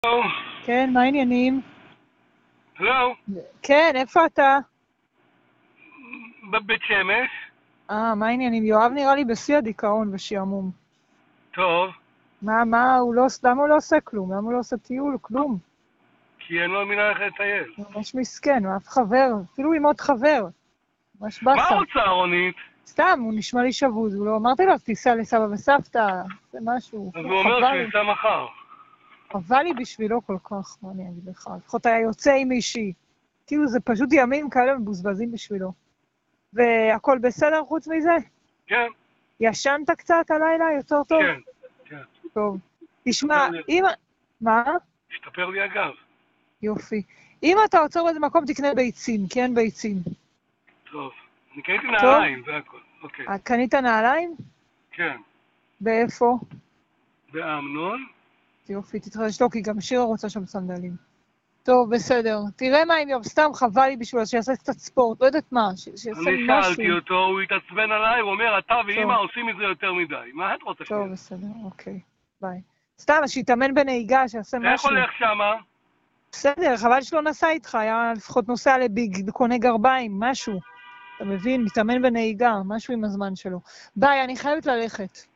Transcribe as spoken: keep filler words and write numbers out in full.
הלו? כן, מה העניינים? הלו? כן, איפה אתה? בבית שמש? אה, מה העניינים? יואב נראה לי בשיא הדיכאון ושעמום. טוב. מה, מה, הוא לא, למה הוא לא עושה כלום? למה הוא לא עושה טיול? כלום. כי אני לא מבינה איך לטייל. הוא ממש מסכן, הוא אף חבר, אפילו עם עוד חבר. ממש מה באסה. רוצה, רונית? סתם, הוא נשמע לי שבוז, הוא לא, אמרתי לו, תיסע לסבא וסבתא, זה משהו. אז הוא אומר חבל שהוא לי. ייסע מחר. חבל לי בשבילו כל כך, מה אני אגיד לך? לפחות היה יוצא עם מישהי. כאילו, זה פשוט ימים כאלה מבוזבזים בשבילו. והכל בסדר חוץ מזה? כן, ישנת קצת הלילה? יותר טוב? כן, כן. טוב. תשמע, אם... מה? השתפר לי הגב. יופי. אם אתה עוצר באיזה מקום, תקנה ביצים, כי אין ביצים. טוב. אני קניתי נעליים, זה הכל. אוקיי. את קנית נעליים? כן. באיפה? באמנון? יופי, תתחיל לשתוק, כי גם שירה רוצה שם סנדלים. טוב, בסדר. תראה מה עם יום, סתם חבל לי בשביל שיעשה קצת ספורט, לא יודעת מה, ש- שיעשה אני משהו. שאלתי אותו, הוא התעצבן עליי, הוא אומר, אתה ואמא עושים את זה יותר מדי. מה את רוצה טוב, שזה? בסדר, אוקיי. ביי. סתם, אז שיתאמן בנהיגה, שיעשה איך משהו. הולך שמה? בסדר, חבל שלא נסע איתך, היה לפחות נוסע לביג, קונה גרביים, משהו. אתה מבין? מתאמן בנהיגה, משהו עם הזמן שלו. ביי, אני חייבת ללכת.